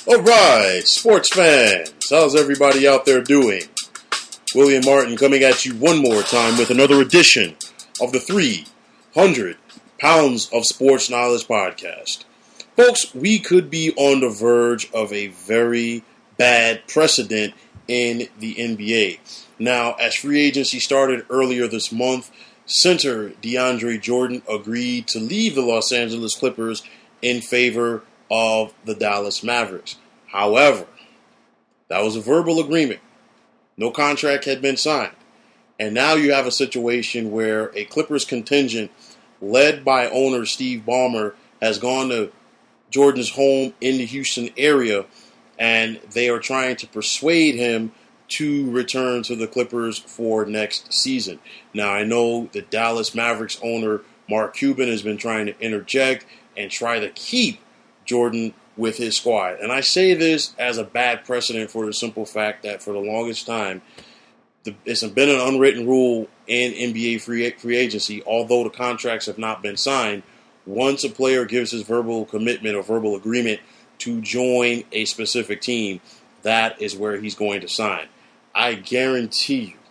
Alright, sports fans, how's everybody out there doing? William Martin coming at you one more time with another edition of the 300 Pounds of Sports Knowledge podcast. Folks, we could be on the verge of a very bad precedent in the NBA. Now, as free agency started earlier this month, center DeAndre Jordan agreed to leave the Los Angeles Clippers in favor of the Dallas Mavericks. However, that was a verbal agreement. No contract had been signed. And now you have a situation where a Clippers contingent led by owner Steve Ballmer has gone to Jordan's home in the Houston area, and they are trying to persuade him to return to the Clippers for next season. Now, I know the Dallas Mavericks owner Mark Cuban has been trying to interject and try to keep Jordan with his squad. And I say this as a bad precedent for the simple fact that for the longest time, it's been an unwritten rule in NBA free agency, although the contracts have not been signed. Once a player gives his verbal commitment or verbal agreement to join a specific team, that is where he's going to sign. I guarantee you,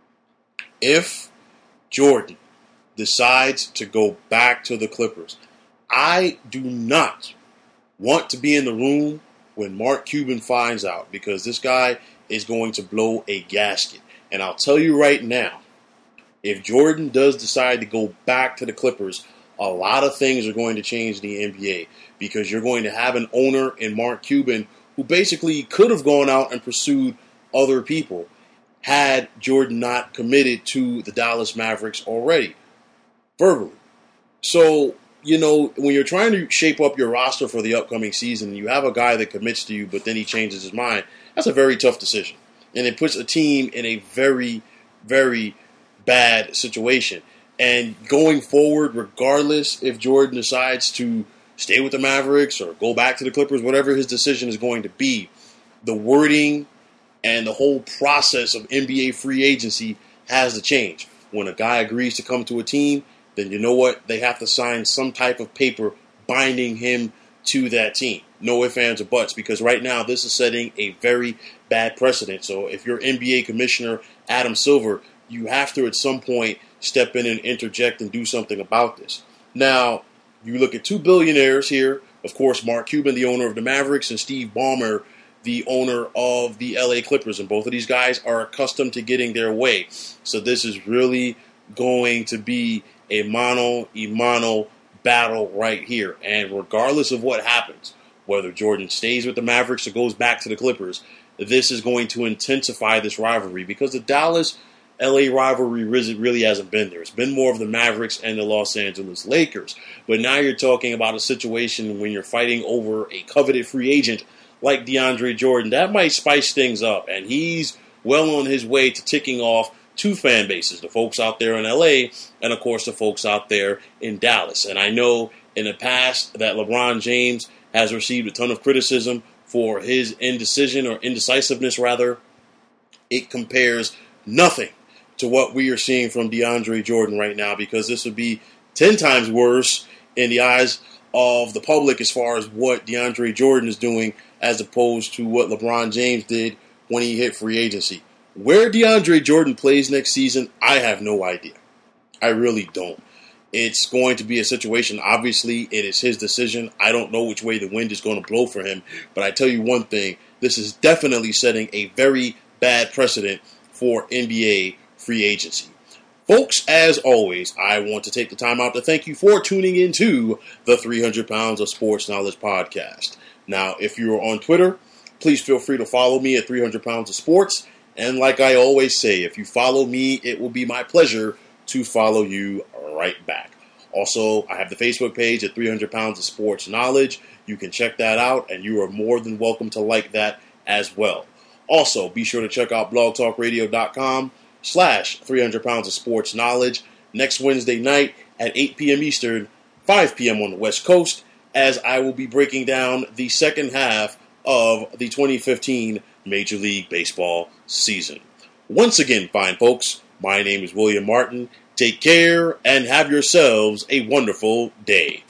if Jordan decides to go back to the Clippers, I do not want to be in the room when Mark Cuban finds out, because this guy is going to blow a gasket. And I'll tell you right now, if Jordan does decide to go back to the Clippers, a lot of things are going to change in the NBA, because you're going to have an owner in Mark Cuban who basically could have gone out and pursued other people had Jordan not committed to the Dallas Mavericks already, verbally. So, you know, when you're trying to shape up your roster for the upcoming season, you have a guy that commits to you, but then he changes his mind. That's a very tough decision. And it puts a team in a very, very bad situation. And going forward, regardless if Jordan decides to stay with the Mavericks or go back to the Clippers, whatever his decision is going to be, the wording and the whole process of NBA free agency has to change. When a guy agrees to come to a team, then you know what? They have to sign some type of paper binding him to that team. No ifs, ands, or buts, because right now this is setting a very bad precedent. So if you're NBA Commissioner Adam Silver, you have to at some point step in and interject and do something about this. Now, you look at two billionaires here. Of course, Mark Cuban, the owner of the Mavericks, and Steve Ballmer, the owner of the LA Clippers. And both of these guys are accustomed to getting their way. So this is really going to be a mano-a-mano battle right here. And regardless of what happens, whether Jordan stays with the Mavericks or goes back to the Clippers, this is going to intensify this rivalry, because the Dallas-LA rivalry really hasn't been there. It's been more of the Mavericks and the Los Angeles Lakers. But now you're talking about a situation when you're fighting over a coveted free agent like DeAndre Jordan. That might spice things up, and he's well on his way to ticking off two fan bases, the folks out there in LA and, of course, the folks out there in Dallas. And I know in the past that LeBron James has received a ton of criticism for his indecisiveness. It compares nothing to what we are seeing from DeAndre Jordan right now, because this would be 10 times worse in the eyes of the public as far as what DeAndre Jordan is doing as opposed to what LeBron James did when he hit free agency. Where DeAndre Jordan plays next season, I have no idea. I really don't. It's going to be a situation, obviously, it is his decision. I don't know which way the wind is going to blow for him, but I tell you one thing, this is definitely setting a very bad precedent for NBA free agency. Folks, as always, I want to take the time out to thank you for tuning into the 300 Pounds of Sports Knowledge podcast. Now, if you are on Twitter, please feel free to follow me at 300 Pounds of Sports. And like I always say, if you follow me, it will be my pleasure to follow you right back. Also, I have the Facebook page at 300 Pounds of Sports Knowledge. You can check that out, and you are more than welcome to like that as well. Also, be sure to check out blogtalkradio.com/300 Pounds of Sports Knowledge next Wednesday night at 8 p.m. Eastern, 5 p.m. on the West Coast, as I will be breaking down the second half of the 2015 Major League Baseball season. Once again, fine folks, my name is William Martin. Take care and have yourselves a wonderful day.